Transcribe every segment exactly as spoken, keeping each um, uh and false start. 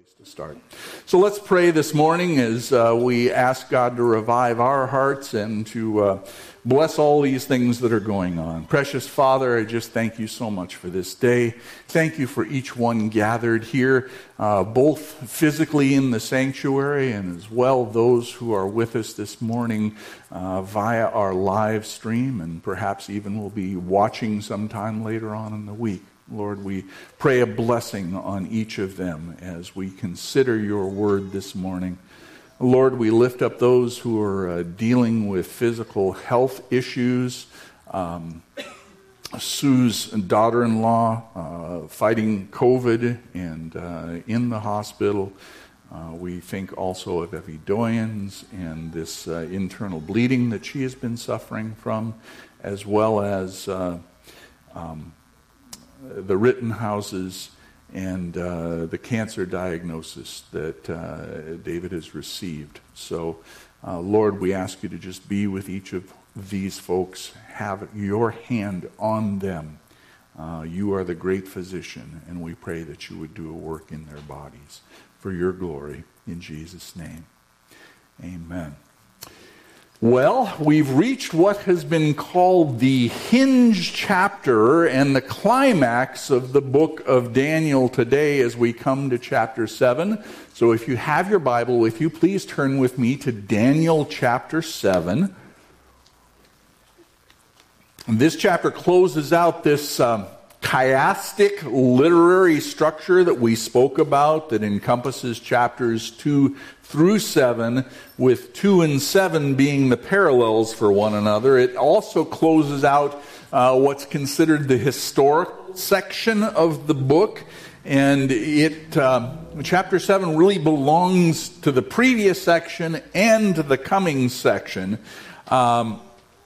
to start. So let's pray this morning as uh, we ask God to revive our hearts and to uh, bless all these things that are going on. Precious Father, I just thank you so much for this day. Thank you for each one gathered here, uh, both physically in the sanctuary and as well those who are with us this morning uh, via our live stream, and perhaps even will be watching sometime later on in the week. Lord, we pray a blessing on each of them as we consider your word this morning. Lord, we lift up those who are uh, dealing with physical health issues. Um, Sue's daughter-in-law uh, fighting COVID and uh, in the hospital. Uh, we think also of Evie Doyens and this uh, internal bleeding that she has been suffering from, as well as uh, um, the Rittenhouses and uh, the cancer diagnosis that uh, David has received. So, uh, Lord, we ask you to just be with each of these folks. Have your hand on them. Uh, you are the great physician, and we pray that you would do a work in their bodies for your glory. In Jesus' name, amen. Well, we've reached what has been called the hinge chapter and the climax of the book of Daniel today as we come to chapter seven. So if you have your Bible with you, please turn with me to Daniel chapter seven. And this chapter closes out this um, chiastic literary structure that we spoke about that encompasses chapters two through seven, with two and seven being the parallels for one another. It also closes out uh, what's considered the historical section of the book, and it uh, chapter seven really belongs to the previous section and to the coming section. Um,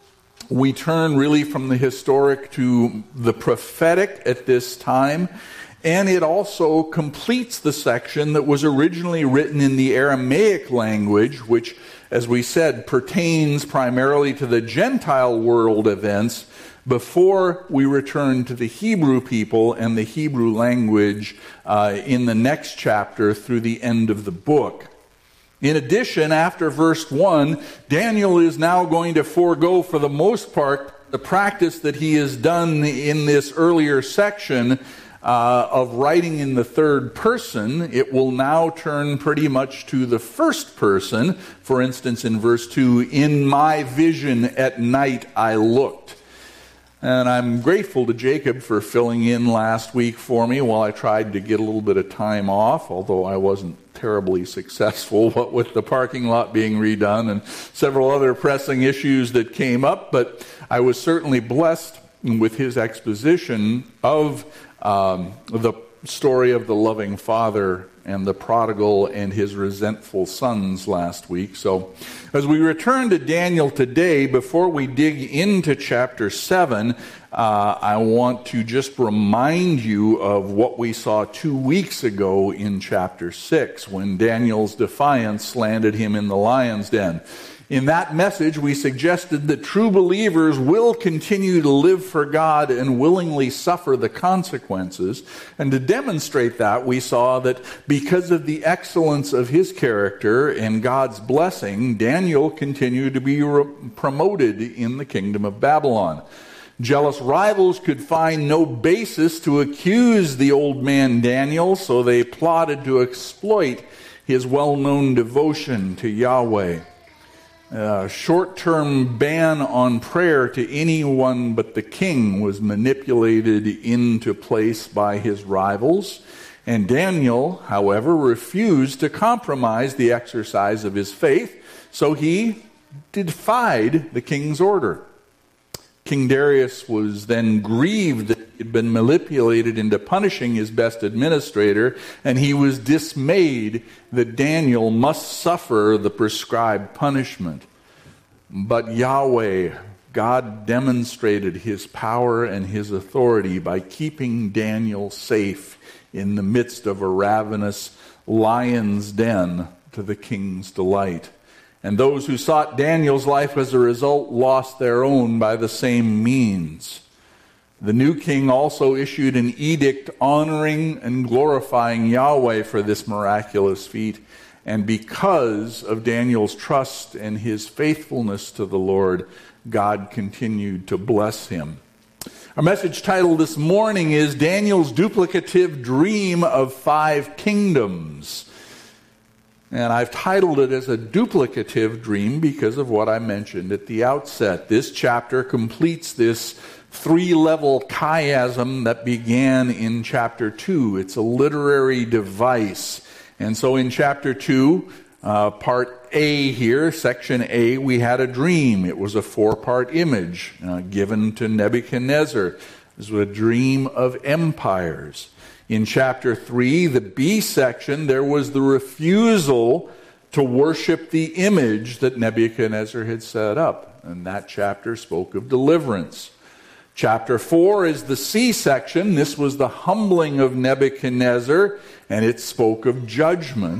we turn really from the historic to the prophetic at this time. And it also completes the section that was originally written in the Aramaic language, which, as we said, pertains primarily to the Gentile world events before we return to the Hebrew people and the Hebrew language uh, in the next chapter through the end of the book. In addition, after verse one, Daniel is now going to forego, for the most part, the practice that he has done in this earlier section Uh, of writing in the third person. It will now turn pretty much to the first person. For instance, in verse two, "In my vision at night I looked." And I'm grateful to Jacob for filling in last week for me while I tried to get a little bit of time off, although I wasn't terribly successful, what with the parking lot being redone and several other pressing issues that came up. But I was certainly blessed with his exposition of Um, the story of the loving father and the prodigal and his resentful sons last week. So as we return to Daniel today, before we dig into chapter seven, uh, I want to just remind you of what we saw two weeks ago in chapter six, when Daniel's defiance landed him in the lion's den. In that message, we suggested that true believers will continue to live for God and willingly suffer the consequences. And to demonstrate that, we saw that because of the excellence of his character and God's blessing, Daniel continued to be re- promoted in the kingdom of Babylon. Jealous rivals could find no basis to accuse the old man Daniel, so they plotted to exploit his well-known devotion to Yahweh. A short-term ban on prayer to anyone but the king was manipulated into place by his rivals, and Daniel, however, refused to compromise the exercise of his faith, so he defied the king's order. King Darius was then grieved that he had been manipulated into punishing his best administrator, and he was dismayed that Daniel must suffer the prescribed punishment. But Yahweh, God, demonstrated his power and his authority by keeping Daniel safe in the midst of a ravenous lion's den to the king's delight. And those who sought Daniel's life as a result lost their own by the same means. The new king also issued an edict honoring and glorifying Yahweh for this miraculous feat. And because of Daniel's trust and his faithfulness to the Lord, God continued to bless him. Our message title this morning is Daniel's Duplicative Dream of Five Kingdoms. And I've titled it as a duplicative dream because of what I mentioned at the outset. This chapter completes this three-level chiasm that began in chapter two. It's a literary device. And so in chapter two, uh, part A here, section A, we had a dream. It was a four-part image uh, given to Nebuchadnezzar. This was a dream of empires. In chapter three, the B section, there was the refusal to worship the image that Nebuchadnezzar had set up. And that chapter spoke of deliverance. Chapter four is the C section. This was the humbling of Nebuchadnezzar, and it spoke of judgment.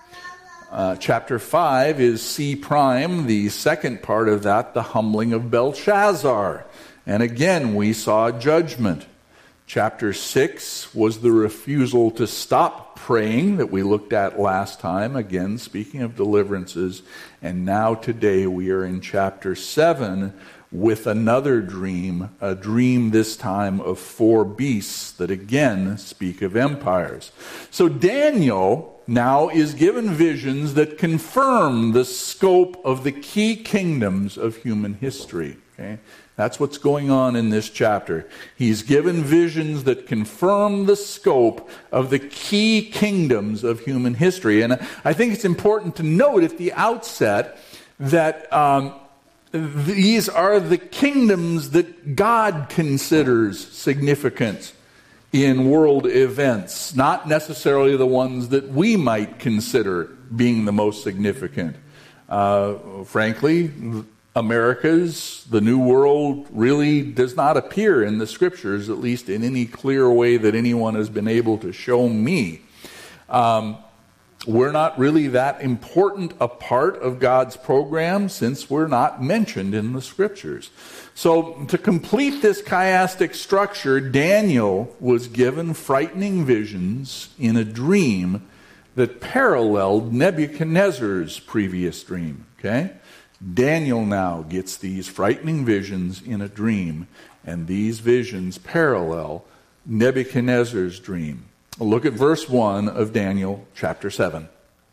Uh, chapter five is C prime, the second part of that, the humbling of Belshazzar. And again, we saw judgment. Chapter six was the refusal to stop praying that we looked at last time, again, speaking of deliverances. And now today we are in chapter seven, with another dream, a dream this time of four beasts that again speak of empires. So Daniel now is given visions that confirm the scope of the key kingdoms of human history. Okay? That's what's going on in this chapter. He's given visions that confirm the scope of the key kingdoms of human history. And I think it's important to note at the outset that um, these are the kingdoms that God considers significant in world events, not necessarily the ones that we might consider being the most significant. Uh, frankly, America's, the New World, really does not appear in the Scriptures, at least in any clear way that anyone has been able to show me. Um, We're not really that important a part of God's program since we're not mentioned in the Scriptures. So to complete this chiastic structure, Daniel was given frightening visions in a dream that paralleled Nebuchadnezzar's previous dream. Okay? Daniel now gets these frightening visions in a dream, and these visions parallel Nebuchadnezzar's dream. Look at verse one of Daniel chapter seven.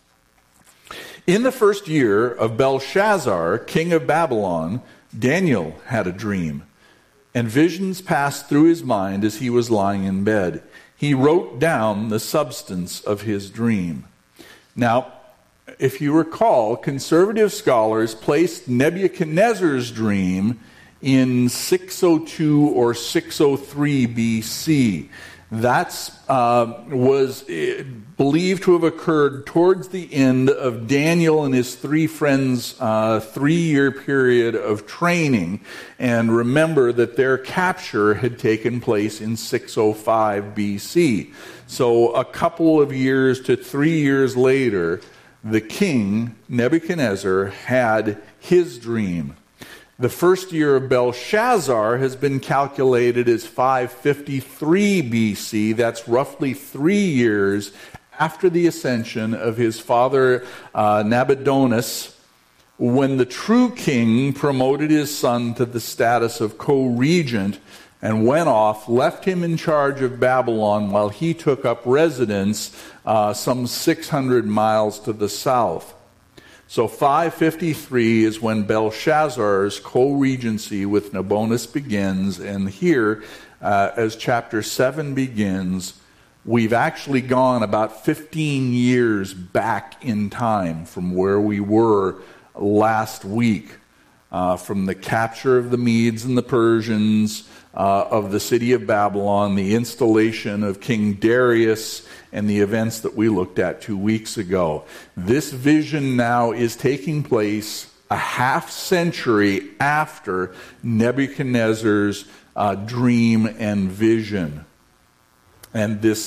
In the first year of Belshazzar, king of Babylon, Daniel had a dream, and visions passed through his mind as he was lying in bed. He wrote down the substance of his dream. Now, if you recall, conservative scholars placed Nebuchadnezzar's dream in six oh two or six oh three B C. That uh, was believed to have occurred towards the end of Daniel and his three friends' uh, three-year period of training. And remember that their capture had taken place in six oh five B C. So a couple of years to three years later, the king, Nebuchadnezzar, had his dream. The first year of Belshazzar has been calculated as five fifty-three B C. That's roughly three years after the ascension of his father uh, Nabonidus, when the true king promoted his son to the status of co-regent and went off, left him in charge of Babylon while he took up residence uh, some six hundred miles to the south. So five fifty-three is when Belshazzar's co-regency with Nabonidus begins, and here, uh, as chapter seven begins, we've actually gone about fifteen years back in time from where we were last week, uh, from the capture of the Medes and the Persians, uh, of the city of Babylon, the installation of King Darius, and the events that we looked at two weeks ago. This vision now is taking place a half century after Nebuchadnezzar's uh, dream and vision. And this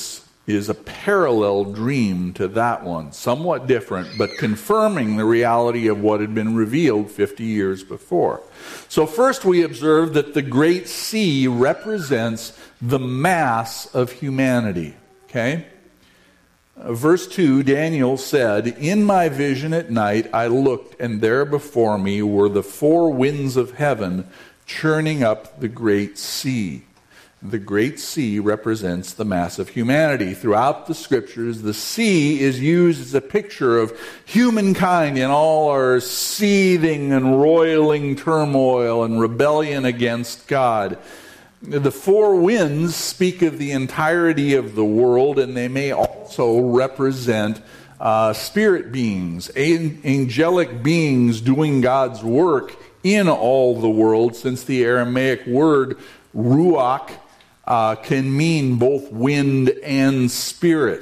is a parallel dream to that one, somewhat different, but confirming the reality of what had been revealed fifty years before. So first we observe that the great sea represents the mass of humanity. Okay? Uh, verse two, Daniel said, "In my vision at night I looked, and there before me were the four winds of heaven churning up the great sea." The great sea represents the mass of humanity. Throughout the scriptures, the sea is used as a picture of humankind in all our seething and roiling turmoil and rebellion against God. The four winds speak of the entirety of the world, and they may also represent uh, spirit beings, an- angelic beings doing God's work in all the world, since the Aramaic word ruach Uh, can mean both wind and spirit.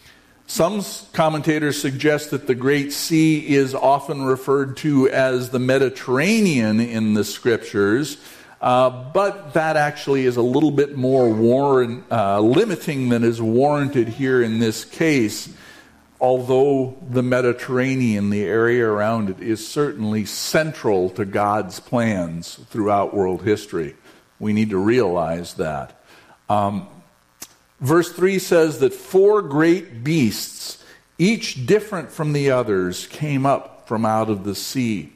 Some commentators suggest that the Great Sea is often referred to as the Mediterranean in the Scriptures, uh, but that actually is a little bit more warrant, uh, limiting than is warranted here in this case, although the Mediterranean, the area around it, is certainly central to God's plans throughout world history. We need to realize that. Um, verse three says that four great beasts, each different from the others, came up from out of the sea.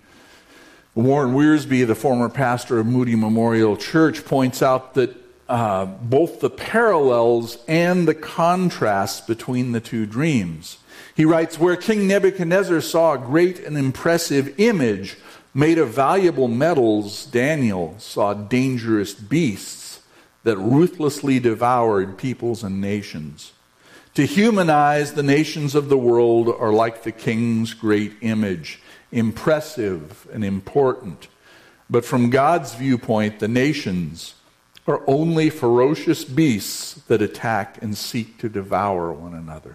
Warren Wiersbe, the former pastor of Moody Memorial Church, points out that uh, both the parallels and the contrasts between the two dreams. He writes, "Where King Nebuchadnezzar saw a great and impressive image made of valuable metals, Daniel saw dangerous beasts that ruthlessly devoured peoples and nations. To humanize the nations of the world are like the king's great image, impressive and important. But from God's viewpoint, the nations are only ferocious beasts that attack and seek to devour one another."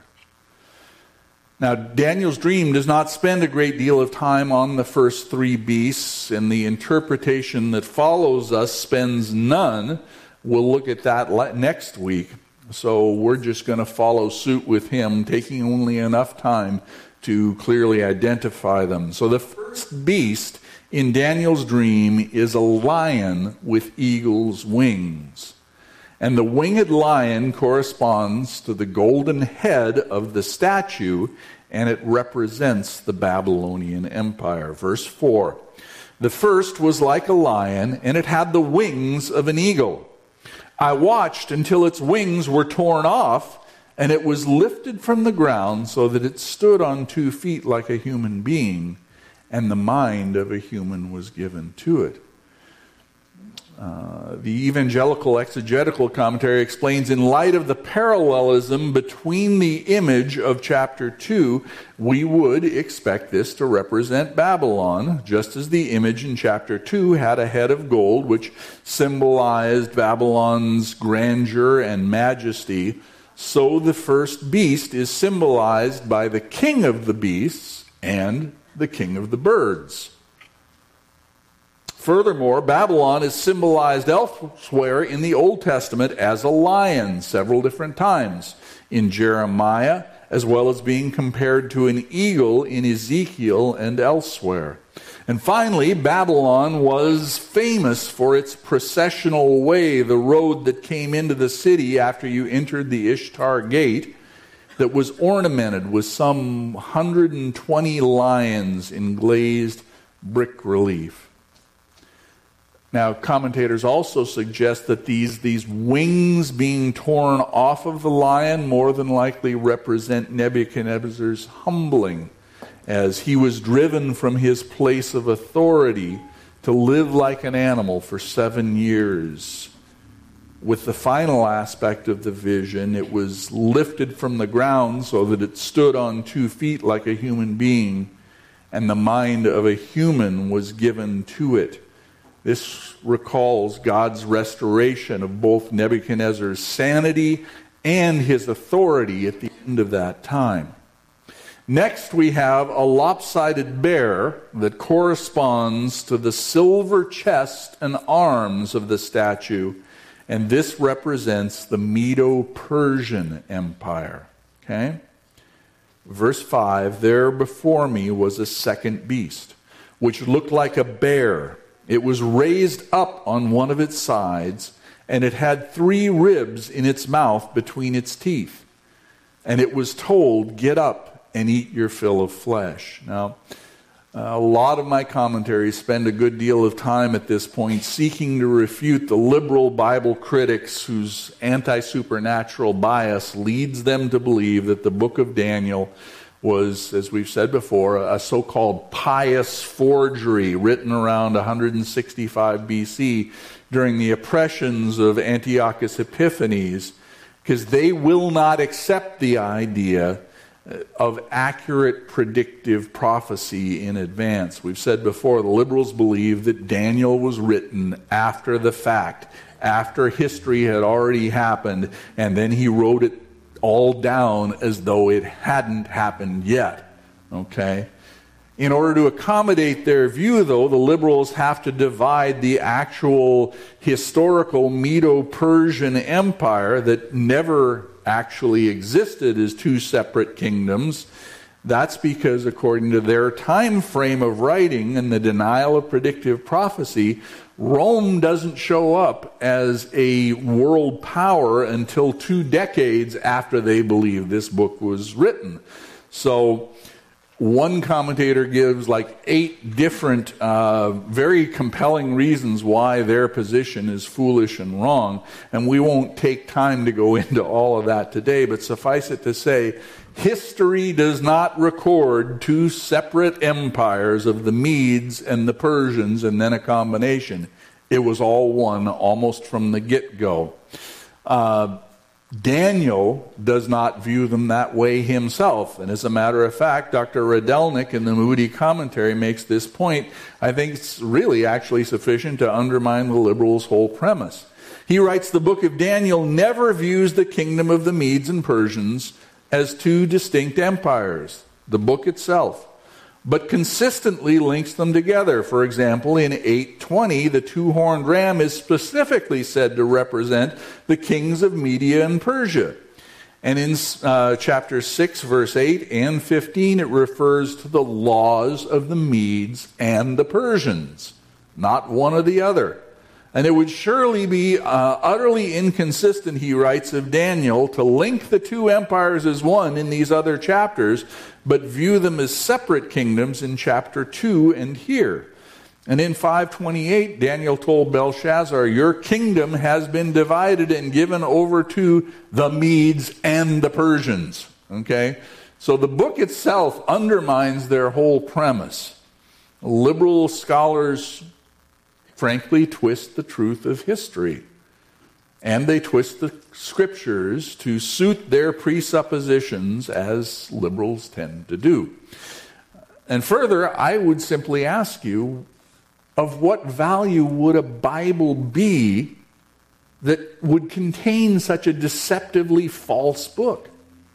Now, Daniel's dream does not spend a great deal of time on the first three beasts, and the interpretation that follows us spends none. We'll look at that next week. So we're just going to follow suit with him, taking only enough time to clearly identify them. So the first beast in Daniel's dream is a lion with eagle's wings. And the winged lion corresponds to the golden head of the statue, and it represents the Babylonian Empire. Verse four, "The first was like a lion, and it had the wings of an eagle. I watched until its wings were torn off, and it was lifted from the ground so that it stood on two feet like a human being, and the mind of a human was given to it." Uh, the evangelical exegetical commentary explains, in light of the parallelism between the image of chapter two, we would expect this to represent Babylon, just as the image in chapter two had a head of gold, which symbolized Babylon's grandeur and majesty. So the first beast is symbolized by the king of the beasts and the king of the birds. Furthermore, Babylon is symbolized elsewhere in the Old Testament as a lion several different times. In Jeremiah, as well as being compared to an eagle in Ezekiel and elsewhere. And finally, Babylon was famous for its processional way, the road that came into the city after you entered the Ishtar Gate, that was ornamented with some one hundred twenty lions in glazed brick relief. Now, commentators also suggest that these, these wings being torn off of the lion more than likely represent Nebuchadnezzar's humbling, as he was driven from his place of authority to live like an animal for seven years. With the final aspect of the vision, it was lifted from the ground so that it stood on two feet like a human being, and the mind of a human was given to it. This recalls God's restoration of both Nebuchadnezzar's sanity and his authority at the end of that time. Next, we have a lopsided bear that corresponds to the silver chest and arms of the statue, And this represents the Medo-Persian Empire. Okay? Verse five, there before me was a second beast, which looked like a bear. It was raised up on one of its sides, and it had three ribs in its mouth between its teeth. And it was told, get up and eat your fill of flesh. Now, a lot of my commentaries spend a good deal of time at this point seeking to refute the liberal Bible critics whose anti-supernatural bias leads them to believe that the book of Daniel was, as we've said before, a so-called pious forgery written around one sixty-five B C during the oppressions of Antiochus Epiphanes, because they will not accept the idea of accurate predictive prophecy in advance. We've said before, the liberals believe that Daniel was written after the fact, after history had already happened, and then he wrote it all down as though it hadn't happened yet. Okay? In order to accommodate their view, though, the liberals have to divide the actual historical Medo-Persian Empire that never actually existed as two separate kingdoms. That's because, according to their time frame of writing and the denial of predictive prophecy, Rome doesn't show up as a world power until two decades after they believe this book was written. So one commentator gives like eight different, uh, very compelling reasons why their position is foolish and wrong. And we won't take time to go into all of that today, but suffice it to say, history does not record two separate empires of the Medes and the Persians and then a combination. It was all one almost from the get-go. Uh, Daniel does not view them that way himself. And as a matter of fact, Doctor Radelnik in the Moody Commentary makes this point. I think it's really actually sufficient to undermine the liberals' whole premise. He writes, the book of Daniel never views the kingdom of the Medes and Persians as two distinct empires, the book itself, but consistently links them together. For example, in eight twenty, the two-horned ram is specifically said to represent the kings of Media and Persia. And in uh, chapter six, verse eight and fifteen, it refers to the laws of the Medes and the Persians, not one or the other. And it would surely be uh, utterly inconsistent, he writes of Daniel, to link the two empires as one in these other chapters, but view them as separate kingdoms in chapter two and here. And in five twenty-eight, Daniel told Belshazzar, your kingdom has been divided and given over to the Medes and the Persians. Okay? So the book itself undermines their whole premise. Liberal scholars frankly twist the truth of history. And they twist the scriptures to suit their presuppositions, as liberals tend to do. And further, I would simply ask you, of what value would a Bible be that would contain such a deceptively false book?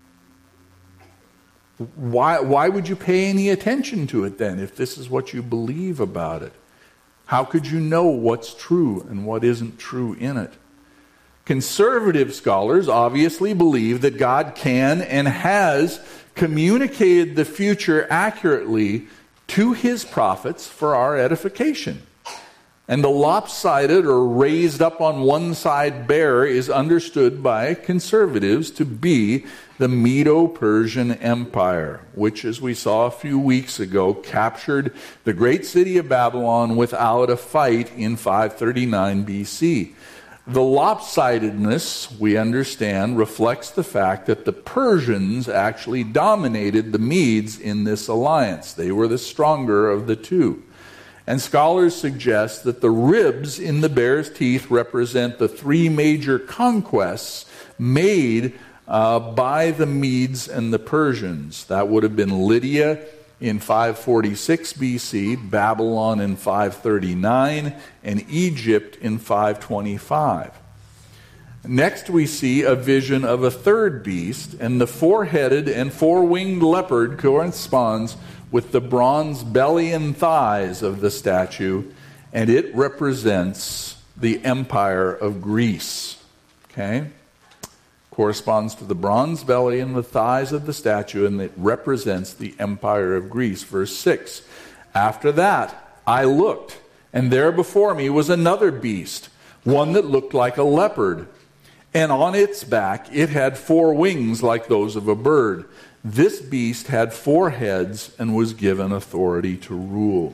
Why, why would you pay any attention to it then, if this is what you believe about it? How could you know what's true and what isn't true in it? Conservative scholars obviously believe that God can and has communicated the future accurately to his prophets for our edification. And the lopsided or raised up on one side bear is understood by conservatives to be the Medo-Persian Empire, which, as we saw a few weeks ago, captured the great city of Babylon without a fight in five thirty-nine B C. The lopsidedness, we understand, reflects the fact that the Persians actually dominated the Medes in this alliance. They were the stronger of the two. And scholars suggest that the ribs in the bear's teeth represent the three major conquests made uh, by the Medes and the Persians. That would have been Lydia in five forty-six B C, Babylon in five thirty-nine, and Egypt in five twenty-five. Next we see a vision of a third beast, and the four-headed and four-winged leopard corresponds with the bronze belly and thighs of the statue, and it represents the empire of Greece. Okay? Corresponds to the bronze belly and the thighs of the statue, and it represents the empire of Greece. Verse six. After that, I looked, and there before me was another beast, one that looked like a leopard. And on its back it had four wings like those of a bird. This beast had four heads and was given authority to rule.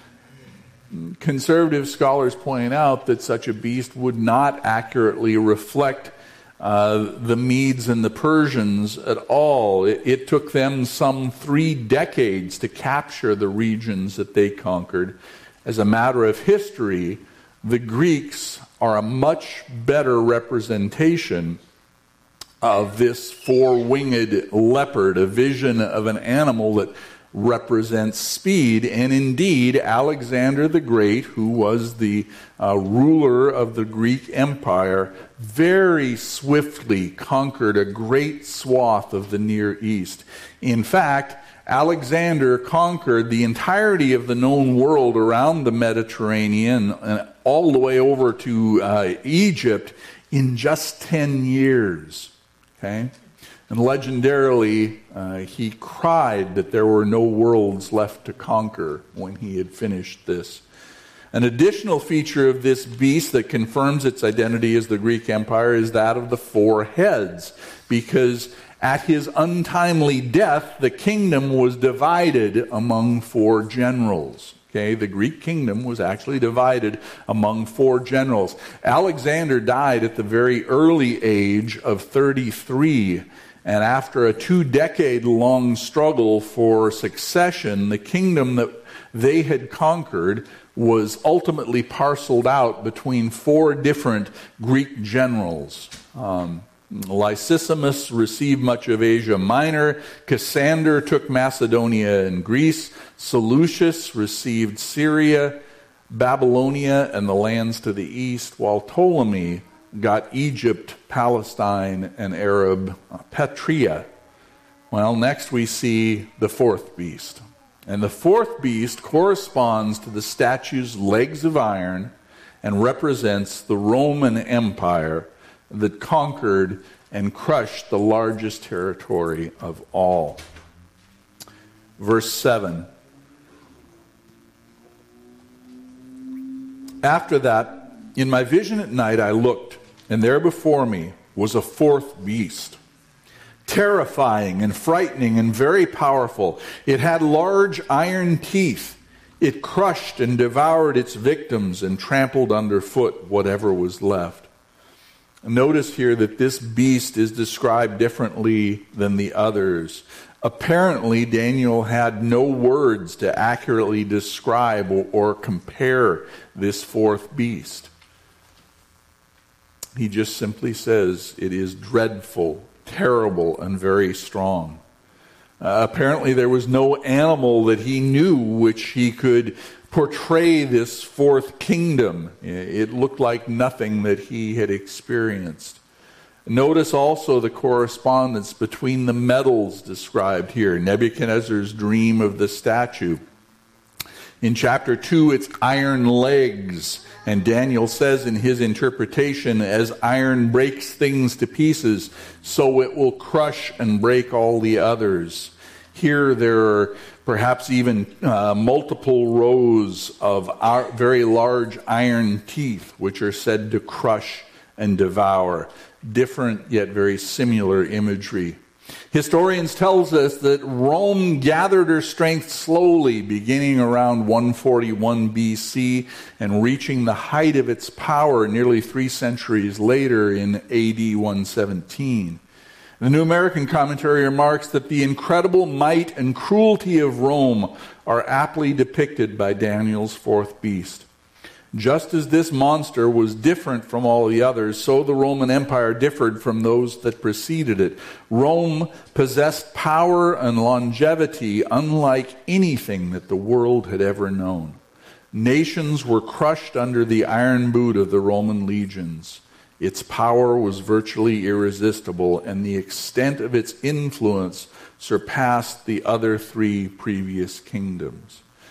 Conservative scholars point out that such a beast would not accurately reflect uh, the Medes and the Persians at all. It, it took them some three decades to capture the regions that they conquered. As a matter of history, the Greeks are a much better representation of this four-winged leopard, a vision of an animal that represents speed. And indeed, Alexander the Great, who was the uh, ruler of the Greek Empire, very swiftly conquered a great swath of the Near East. In fact, Alexander conquered the entirety of the known world around the Mediterranean and all the way over to uh, Egypt in just ten years. Okay? And legendarily, uh, he cried that there were no worlds left to conquer when he had finished this. An additional feature of this beast that confirms its identity as the Greek Empire is that of the four heads, because at his untimely death, the kingdom was divided among four generals. Okay, the Greek kingdom was actually divided among four generals. Alexander died at the very early age of thirty-three, and after a two-decade-long struggle for succession, the kingdom that they had conquered was ultimately parceled out between four different Greek generals. Um, Lysistrata received much of Asia Minor. Cassander took Macedonia and Greece. Seleucus received Syria, Babylonia, and the lands to the east, while Ptolemy got Egypt, Palestine, and Arab Petria. Well, next we see the fourth beast. And the fourth beast corresponds to the statue's legs of iron and represents the Roman Empire that conquered and crushed the largest territory of all. Verse seven. After that, in my vision at night I looked, and there before me was a fourth beast, terrifying and frightening and very powerful. It had large iron teeth. It crushed and devoured its victims and trampled underfoot whatever was left. Notice here that this beast is described differently than the others. Apparently, Daniel had no words to accurately describe or, or compare this fourth beast. He just simply says it is dreadful, terrible, and very strong. Uh, apparently, there was no animal that he knew which he could portray this fourth kingdom. It looked like nothing that he had experienced. Notice also the correspondence between the metals described here. Nebuchadnezzar's dream of the statue. In chapter two, it's iron legs. And Daniel says in his interpretation, as iron breaks things to pieces, so it will crush and break all the others. Here there are perhaps even uh, multiple rows of our very large iron teeth, which are said to crush and devour. Different yet very similar imagery. Historians tells us that Rome gathered her strength slowly, beginning around one forty-one B C and reaching the height of its power nearly three centuries later in A D one seventeen. The New American Commentary remarks that the incredible might and cruelty of Rome are aptly depicted by Daniel's fourth beast. Just as this monster was different from all the others, so the Roman Empire differed from those that preceded it. Rome possessed power and longevity unlike anything that the world had ever known. Nations were crushed under the iron boot of the Roman legions. Its power was virtually irresistible, and the extent of its influence surpassed the other three previous kingdoms.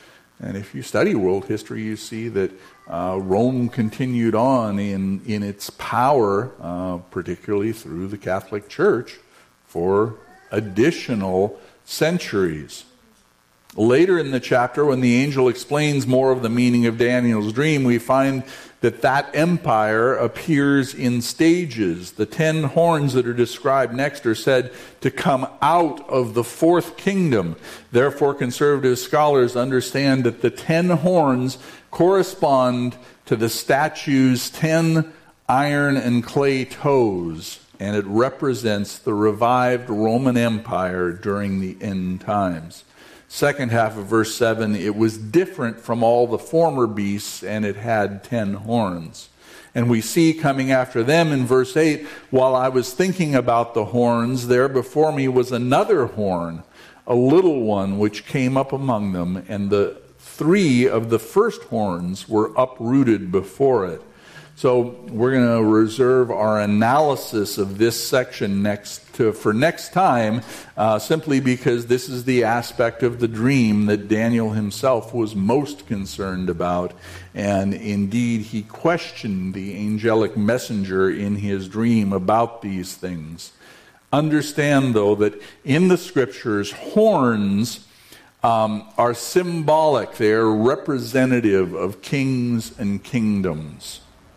And if you study world history, you see that uh, Rome continued on in, in its power, uh, particularly through the Catholic Church, for additional centuries. Later in the chapter, when the angel explains more of the meaning of Daniel's dream, we find that that empire appears in stages. The ten horns that are described next are said to come out of the fourth kingdom. Therefore, conservative scholars understand that the ten horns correspond to the statue's ten iron and clay toes, and it represents the revived Roman Empire during the end times. Second half of verse seven, it was different from all the former beasts, and it had ten horns. And we see coming after them in verse eight, while I was thinking about the horns, there before me was another horn, a little one, which came up among them, and the three of the first horns were uprooted before it. So we're going to reserve our analysis of this section next to, for next time, uh, simply because this is the aspect of the dream that Daniel himself was most concerned about. And indeed, he questioned the angelic messenger in his dream about these things. Understand, though, that in the Scriptures, horns um, are symbolic. They are representative of kings and kingdoms.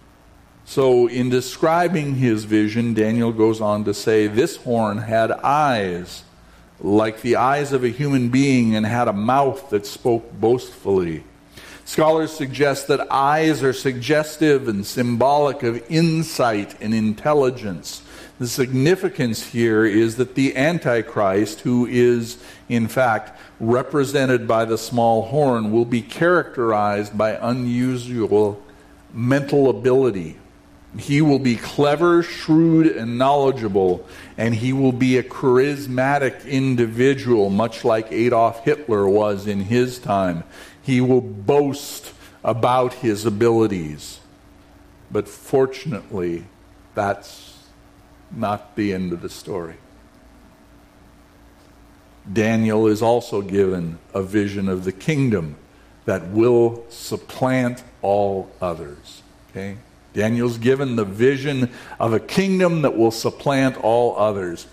So in describing his vision, Daniel goes on to say, this horn had eyes like the eyes of a human being and had a mouth that spoke boastfully. Scholars suggest that eyes are suggestive and symbolic of insight and intelligence. The significance here is that the Antichrist, who is in fact represented by the small horn, will be characterized by unusual mental ability. He will be clever, shrewd, and knowledgeable, and he will be a charismatic individual, much like Adolf Hitler was in his time. He will boast about his abilities. But fortunately, that's not the end of the story. Daniel is also given a vision of the kingdom that will supplant all others. Okay? Daniel's given the vision of a kingdom that will supplant all others.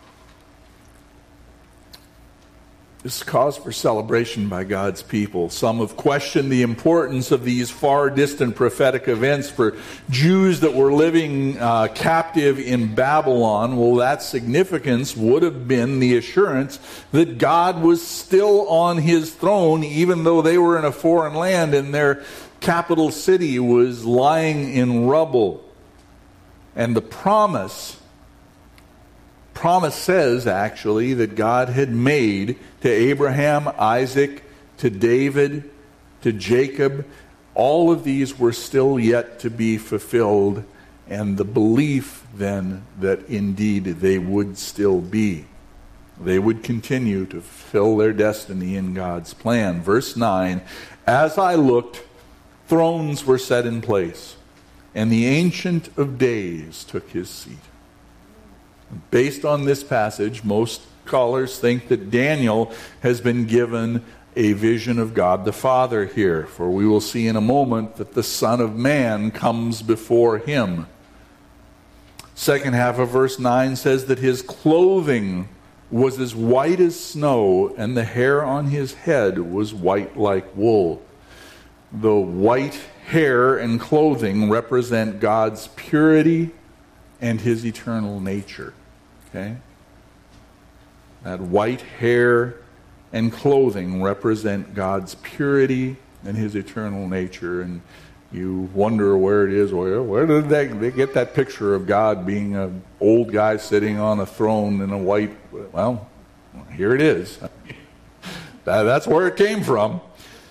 This is cause for celebration by God's people. Some have questioned the importance of these far distant prophetic events for Jews that were living uh, captive in Babylon. Well, that significance would have been the assurance that God was still on his throne, even though they were in a foreign land and their capital city was lying in rubble. And the promise promise says, actually, that God had made to Abraham, Isaac, to David, to Jacob. All of these were still yet to be fulfilled, and the belief then that indeed they would still be. They would continue to fulfill their destiny in God's plan. Verse nine, as I looked, thrones were set in place, and the Ancient of Days took his seat. Based on this passage, most scholars think that Daniel has been given a vision of God the Father here, for we will see in a moment that the Son of Man comes before him. Second half of verse nine says that his clothing was as white as snow, and the hair on his head was white like wool. The white hair and clothing represent God's purity and his eternal nature. Okay? That white hair and clothing represent God's purity and his eternal nature. And you wonder where it is. Where, where did they, they get that picture of God being an old guy sitting on a throne in a white... Well, here it is. that, that's where it came from.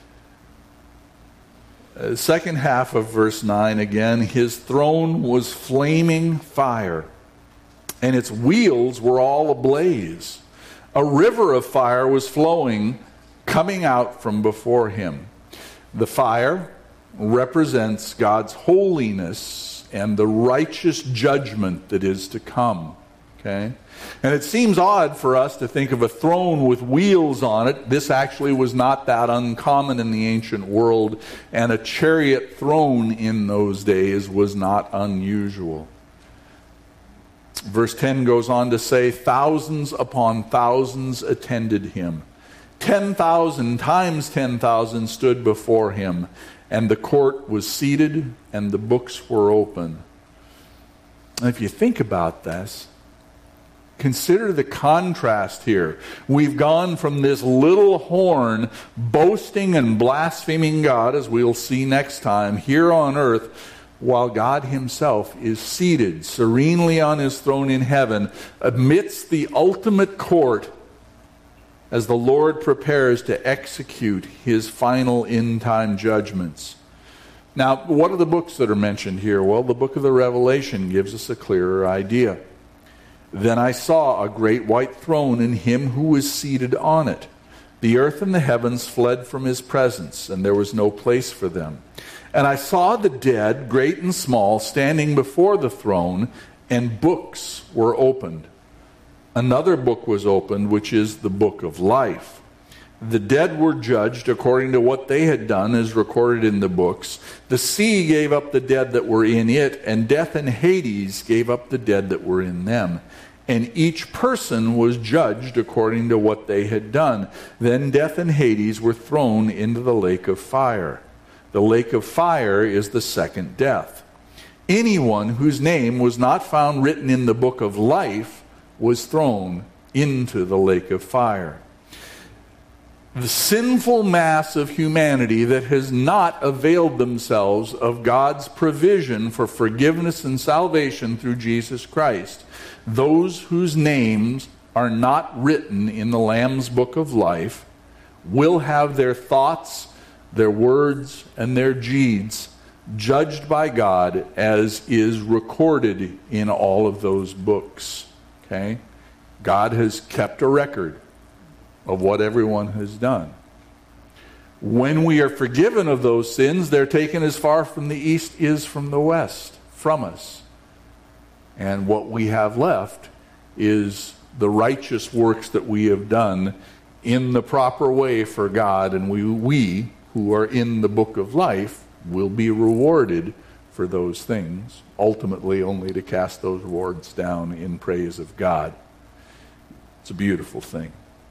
Uh, second half of verse nine again, his throne was flaming fire, and its wheels were all ablaze. A river of fire was flowing, coming out from before him. The fire represents God's holiness and the righteous judgment that is to come. Okay? And it seems odd for us to think of a throne with wheels on it. This actually was not that uncommon in the ancient world, and a chariot throne in those days was not unusual. Verse ten goes on to say, thousands upon thousands attended him. Ten thousand times ten thousand stood before him, and the court was seated, and the books were open. And if you think about this, consider the contrast here. We've gone from this little horn boasting and blaspheming God, as we'll see next time, here on earth, while God himself is seated serenely on his throne in heaven amidst the ultimate court as the Lord prepares to execute his final end-time judgments. Now, what are the books that are mentioned here? Well, the book of the Revelation gives us a clearer idea. Then I saw a great white throne and him who was seated on it. The earth and the heavens fled from his presence, and there was no place for them. And I saw the dead, great and small, standing before the throne, and books were opened. Another book was opened, which is the book of life. The dead were judged according to what they had done, as recorded in the books. The sea gave up the dead that were in it, and death and Hades gave up the dead that were in them. And each person was judged according to what they had done. Then death and Hades were thrown into the lake of fire. The lake of fire is the second death. Anyone whose name was not found written in the book of life was thrown into the lake of fire. The sinful mass of humanity that has not availed themselves of God's provision for forgiveness and salvation through Jesus Christ, those whose names are not written in the Lamb's book of life, will have their thoughts, their words, and their deeds judged by God as is recorded in all of those books. Okay? God has kept a record of what everyone has done. When we are forgiven of those sins, they're taken as far from the east is from the west, from us. And what we have left is the righteous works that we have done in the proper way for God, and we, we who are in the book of life will be rewarded for those things, ultimately only to cast those rewards down in praise of God. It's a beautiful thing.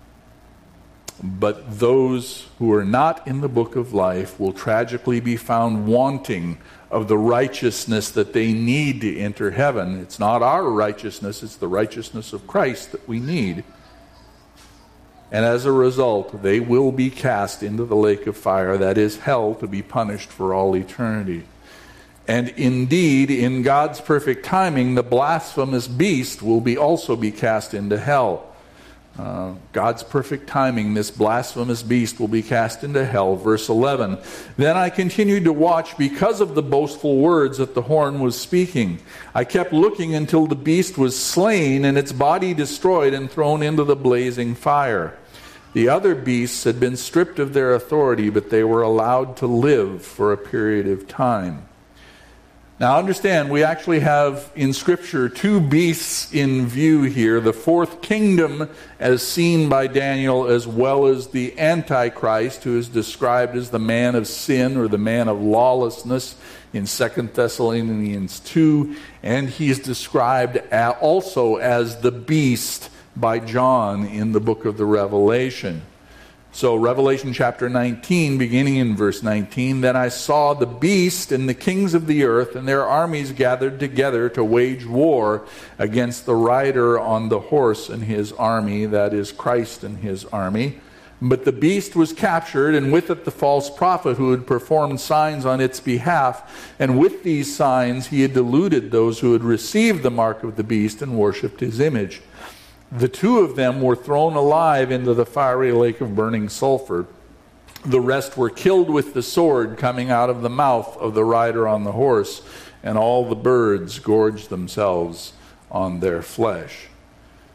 But those who are not in the book of life will tragically be found wanting of the righteousness that they need to enter heaven. It's not our righteousness, it's the righteousness of Christ that we need. And as a result, they will be cast into the lake of fire, that is hell, to be punished for all eternity. And indeed, in God's perfect timing, the blasphemous beast will be also be cast into hell. Uh, God's perfect timing, this blasphemous beast will be cast into hell. Verse eleven, then I continued to watch because of the boastful words that the horn was speaking. I kept looking until the beast was slain and its body destroyed and thrown into the blazing fire. The other beasts had been stripped of their authority, but they were allowed to live for a period of time. Now understand, we actually have in Scripture two beasts in view here. The fourth kingdom as seen by Daniel, as well as the Antichrist, who is described as the man of sin or the man of lawlessness in Second Thessalonians two. And he is described also as the beast by John in the book of the Revelation. So Revelation chapter nineteen, beginning in verse nineteen, then I saw the beast and the kings of the earth and their armies gathered together to wage war against the rider on the horse and his army, that is Christ and his army. But the beast was captured, and with it the false prophet who had performed signs on its behalf. And with these signs he had deluded those who had received the mark of the beast and worshipped his image. The two of them were thrown alive into the fiery lake of burning sulfur. The rest were killed with the sword coming out of the mouth of the rider on the horse, and all the birds gorged themselves on their flesh.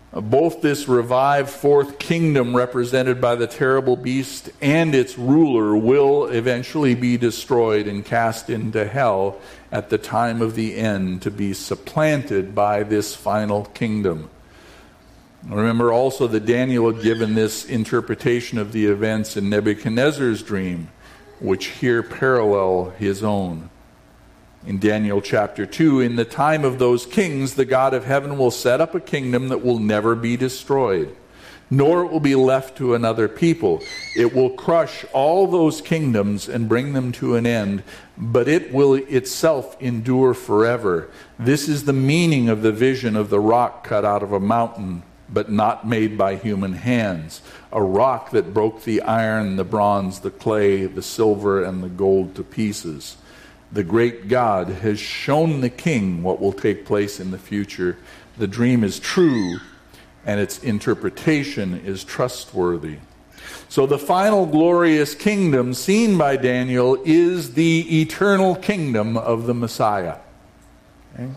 Both this revived fourth kingdom represented by the terrible beast and its ruler will eventually be destroyed and cast into hell at the time of the end to be supplanted by this final kingdom. Remember also that Daniel had given this interpretation of the events in Nebuchadnezzar's dream, which here parallel his own. In Daniel chapter two, in the time of those kings, the God of heaven will set up a kingdom that will never be destroyed, nor it will be left to another people. It will crush all those kingdoms and bring them to an end, but it will itself endure forever. This is the meaning of the vision of the rock cut out of a mountain, but not made by human hands, a rock that broke the iron, the bronze, the clay, the silver, and the gold to pieces. The great God has shown the king what will take place in the future. The dream is true, and its interpretation is trustworthy. So the final glorious kingdom seen by Daniel is the eternal kingdom of the Messiah. Okay?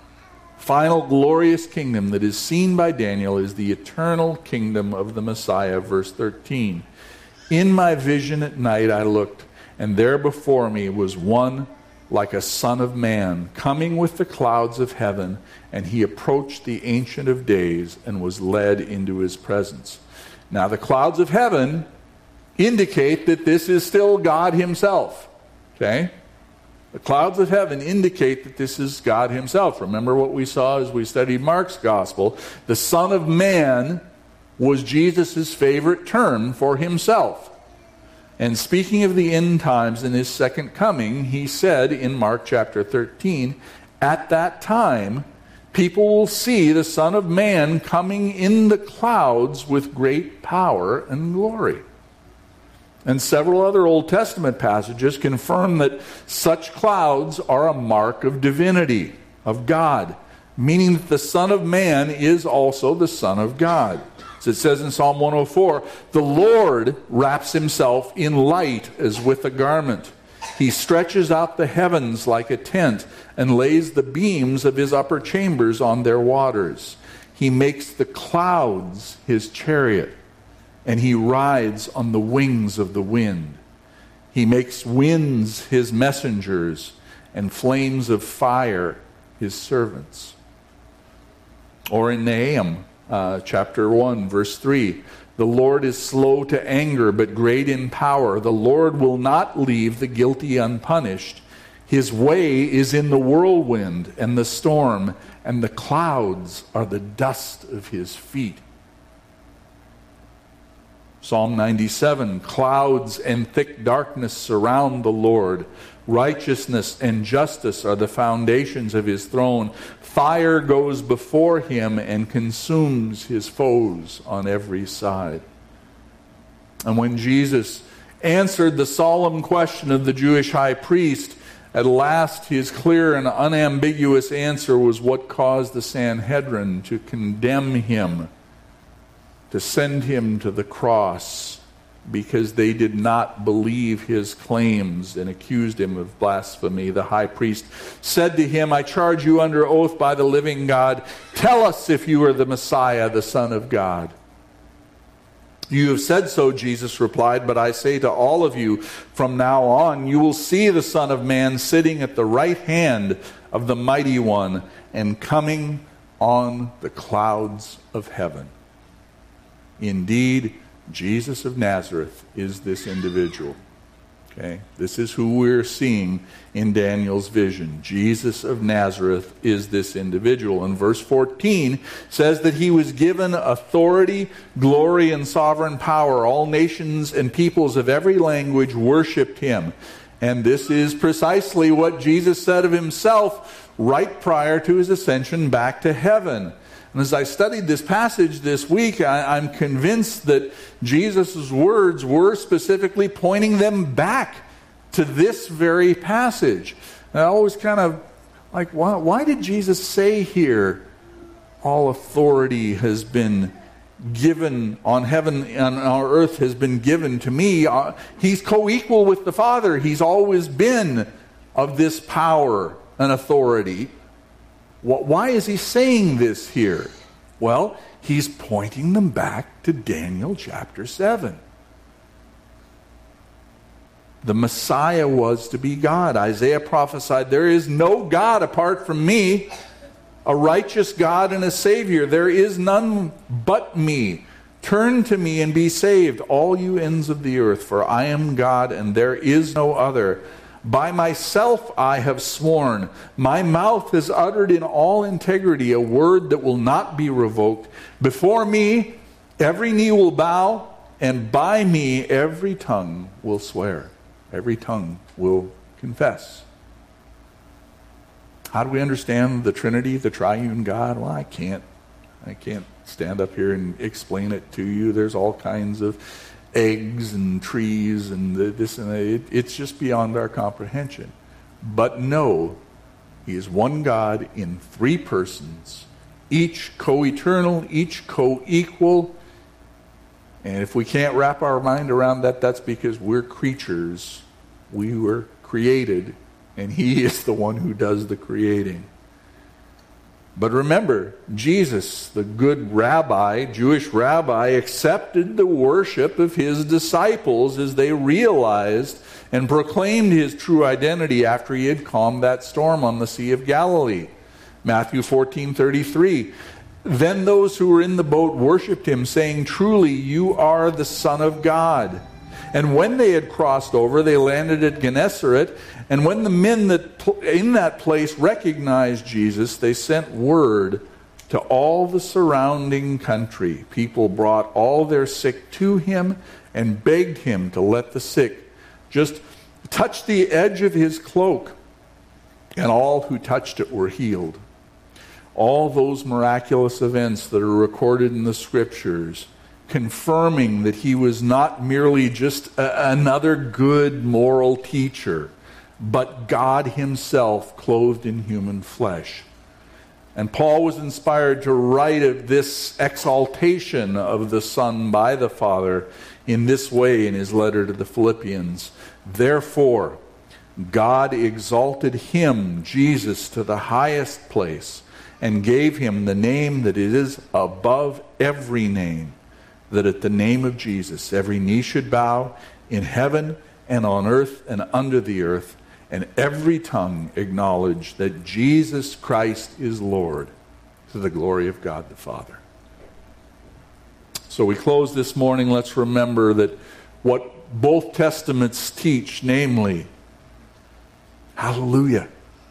Final glorious kingdom that is seen by Daniel is the eternal kingdom of the Messiah. Verse thirteen. In my vision at night I looked, and there before me was one like a son of man, coming with the clouds of heaven, and he approached the Ancient of Days and was led into his presence. Now the clouds of heaven indicate that this is still God himself. Okay? The clouds of heaven indicate that this is God himself. Remember what we saw as we studied Mark's gospel. The Son of Man was Jesus' favorite term for himself. And speaking of the end times and his second coming, he said in Mark chapter thirteen, at that time, people will see the Son of Man coming in the clouds with great power and glory. And several other Old Testament passages confirm that such clouds are a mark of divinity, of God, meaning that the Son of Man is also the Son of God. As it says in Psalm one oh four, the Lord wraps himself in light as with a garment. He stretches out the heavens like a tent and lays the beams of his upper chambers on their waters. He makes the clouds his chariot, and he rides on the wings of the wind. He makes winds his messengers and flames of fire his servants. Or in Nahum, Uh, chapter one, verse three. The Lord is slow to anger, but great in power. The Lord will not leave the guilty unpunished. His way is in the whirlwind and the storm, and the clouds are the dust of his feet. Psalm ninety-seven, clouds and thick darkness surround the Lord. Righteousness and justice are the foundations of his throne. Fire goes before him and consumes his foes on every side. And when Jesus answered the solemn question of the Jewish high priest, at last his clear and unambiguous answer was what caused the Sanhedrin to condemn him, to send him to the cross, because they did not believe his claims and accused him of blasphemy. The high priest said to him, I charge you under oath by the living God, tell us if you are the Messiah, the Son of God. You have said so, Jesus replied, but I say to all of you, from now on you will see the Son of Man sitting at the right hand of the Mighty One and coming on the clouds of heaven. Indeed, Jesus of Nazareth is this individual. Okay? This is who we're seeing in Daniel's vision. Jesus of Nazareth is this individual. And verse fourteen says that he was given authority, glory, and sovereign power. All nations and peoples of every language worshipped him. And this is precisely what Jesus said of himself right prior to his ascension back to heaven. And as I studied this passage this week, I, I'm convinced that Jesus' words were specifically pointing them back to this very passage. And I always kind of like, why, why did Jesus say here, all authority has been given on heaven and on earth has been given to me? Uh, he's co-equal with the Father. He's always been of this power and authority. Why is he saying this here? Well, He's pointing them back to Daniel chapter seven. The Messiah was to be God. Isaiah prophesied, there is no God apart from me, a righteous God and a Savior. There is none but me. Turn to me and be saved, all you ends of the earth, for I am God and there is no other. By myself I have sworn. My mouth has uttered in all integrity a word that will not be revoked. Before me every knee will bow, and by me every tongue will swear. Every tongue will confess. How do we understand the Trinity, the triune God? Well, I can't. I can't stand up here and explain it to you. There's all kinds of eggs and trees and this and that. It, it's just beyond our comprehension. But no, He is one God in three persons, each co-eternal, each co-equal. And if we can't wrap our mind around that, that's because we're creatures. We were created, and He is the one who does the creating. But remember, Jesus, the good rabbi, Jewish rabbi, accepted the worship of His disciples as they realized and proclaimed His true identity after He had calmed that storm on the Sea of Galilee. Matthew fourteen thirty-three. Then those who were in the boat worshipped Him, saying, truly, you are the Son of God. And when they had crossed over, they landed at Gennesaret. And when the men that in that place recognized Jesus, they sent word to all the surrounding country. People brought all their sick to Him and begged Him to let the sick just touch the edge of His cloak. And all who touched it were healed. All those miraculous events that are recorded in the Scriptures, confirming that He was not merely just a, another good moral teacher, but God Himself clothed in human flesh. And Paul was inspired to write of this exaltation of the Son by the Father in this way in his letter to the Philippians. Therefore, God exalted Him, Jesus, to the highest place and gave Him the name that is above every name, that at the name of Jesus every knee should bow in heaven and on earth and under the earth, and every tongue acknowledge that Jesus Christ is Lord, to the glory of God the Father. So we close this morning. Let's remember that what both Testaments teach, namely, hallelujah,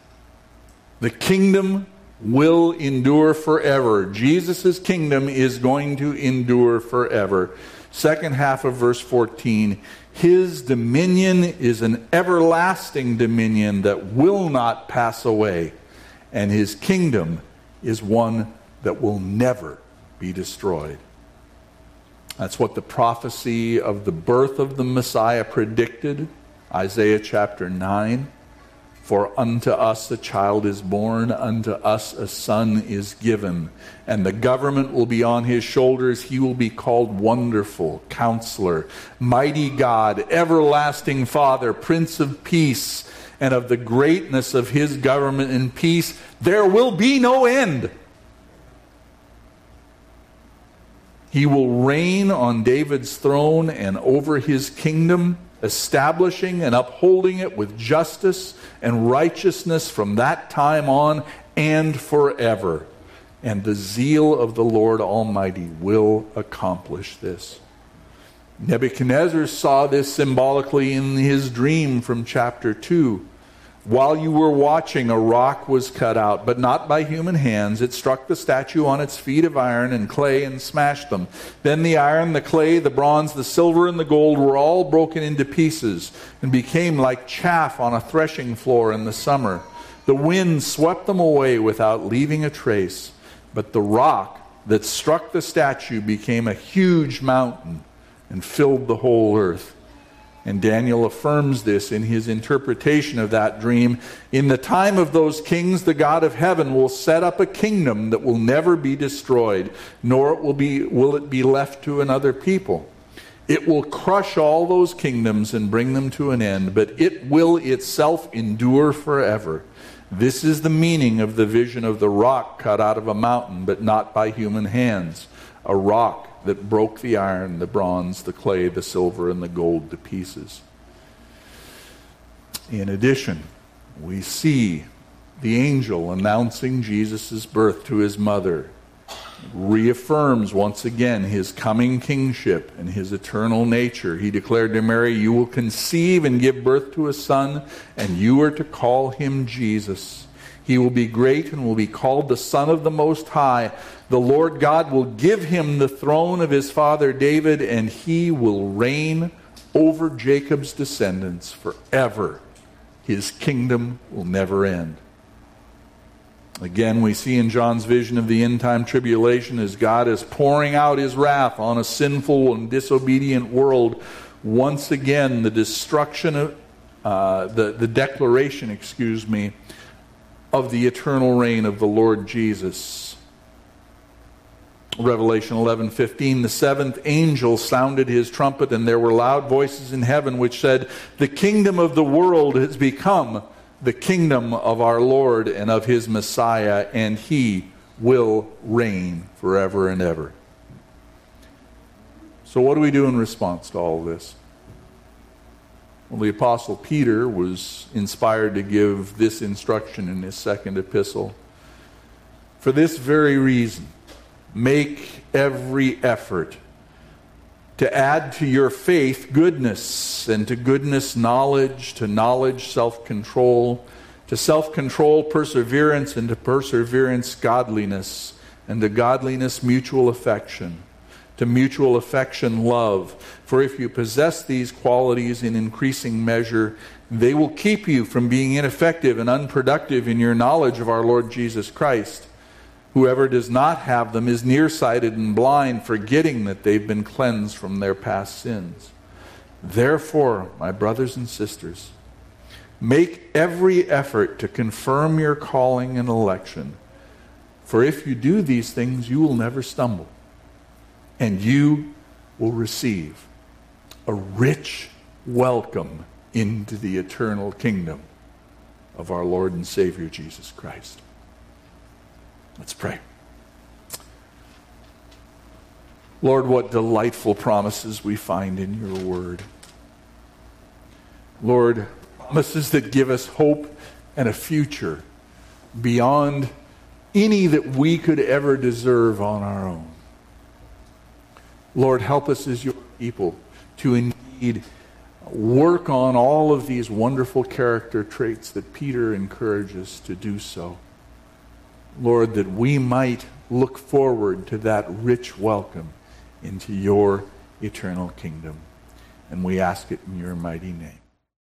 the kingdom will endure forever. Jesus' kingdom is going to endure forever. Second half of verse fourteen, His dominion is an everlasting dominion that will not pass away, and His kingdom is one that will never be destroyed. That's what the prophecy of the birth of the Messiah predicted. Isaiah chapter nine. For unto us a child is born, unto us a son is given, and the government will be on His shoulders. He will be called Wonderful, Counselor, Mighty God, Everlasting Father, Prince of Peace. And of the greatness of His government and peace, there will be no end. He will reign on David's throne and over His kingdom, establishing and upholding it with justice and righteousness from that time on and forever. And the zeal of the Lord Almighty will accomplish this. Nebuchadnezzar saw this symbolically in his dream from chapter two. While you were watching, a rock was cut out, but not by human hands. It struck the statue on its feet of iron and clay and smashed them. Then the iron, the clay, the bronze, the silver, and the gold were all broken into pieces and became like chaff on a threshing floor in the summer. The wind swept them away without leaving a trace. But the rock that struck the statue became a huge mountain and filled the whole earth. And Daniel affirms this in his interpretation of that dream. In the time of those kings, the God of heaven will set up a kingdom that will never be destroyed, nor will, be, will it be left to another people. It will crush all those kingdoms and bring them to an end, but it will itself endure forever. This is the meaning of the vision of the rock cut out of a mountain, but not by human hands. a rock that broke the iron, the bronze, the clay, the silver, and the gold to pieces. In addition, we see the angel announcing Jesus' birth to his mother. It reaffirms once again his coming kingship and his eternal nature. He declared to Mary, "You will conceive and give birth to a son, and you are to call him Jesus. He will be great and will be called the Son of the Most High. The Lord God will give him the throne of his father David, and he will reign over Jacob's descendants forever. His kingdom will never end." Again, we see in John's vision of the end-time tribulation as God is pouring out his wrath on a sinful and disobedient world. Once again, the destruction of, uh, the, the declaration, excuse me, of the eternal reign of the Lord Jesus. Revelation eleven fifteen, the seventh angel sounded his trumpet, and there were loud voices in heaven which said, "The kingdom of the world has become the kingdom of our Lord and of his Messiah, and he will reign forever and ever." So what do we do in response to all this? Well, the Apostle Peter was inspired to give this instruction in his second epistle. For this very reason, make every effort to add to your faith goodness, and to goodness knowledge, to knowledge self-control, to self-control perseverance, and to perseverance godliness, and to godliness mutual affection, to mutual affection love. For if you possess these qualities in increasing measure, they will keep you from being ineffective and unproductive in your knowledge of our Lord Jesus Christ. Whoever does not have them is nearsighted and blind, forgetting that they've been cleansed from their past sins. Therefore, my brothers and sisters, make every effort to confirm your calling and election. For if you do these things, you will never stumble, and you will receive a rich welcome into the eternal kingdom of our Lord and Savior Jesus Christ. Let's pray. Lord, what delightful promises we find in your word. Lord, promises that give us hope and a future beyond any that we could ever deserve on our own. Lord, help us as your people to indeed work on all of these wonderful character traits that Peter encourages to do so. Lord, that we might look forward to that rich welcome into your eternal kingdom. And we ask it in your mighty name.